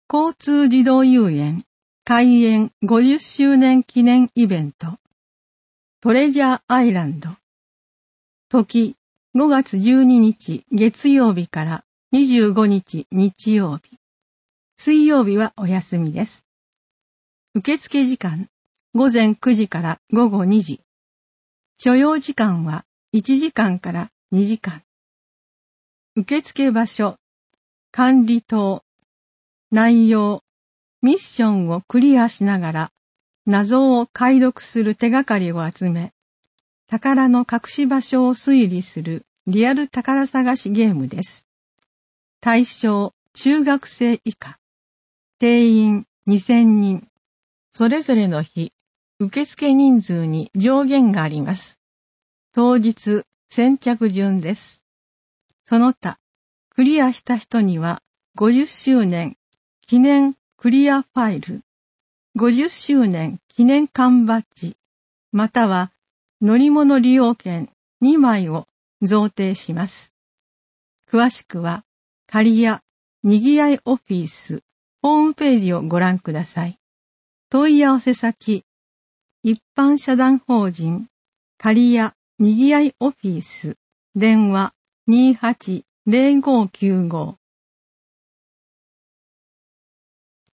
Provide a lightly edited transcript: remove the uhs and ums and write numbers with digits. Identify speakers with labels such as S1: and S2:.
S1: 交通児童遊園開園50周年記念イベントトレジャーアイランド時5月12日月曜日から25日日曜日水曜日はお休みです。受付時間午前9時から午後2時所要時間は1時間から2時間受付場所管理棟内容ミッションをクリアしながら謎を解読する手がかりを集め宝の隠し場所を推理するリアル宝探しゲームです。対象中学生以下定員2000人それぞれの日受付人数に上限があります。当日先着順です。その他クリアした人には50周年記念クリアファイル、50周年記念缶バッジ、または乗り物利用券2枚を贈呈します。詳しくは、刈谷にぎやいオフィスホームページをご覧ください。問い合わせ先、一般社団法人刈谷にぎやいオフィス電話280595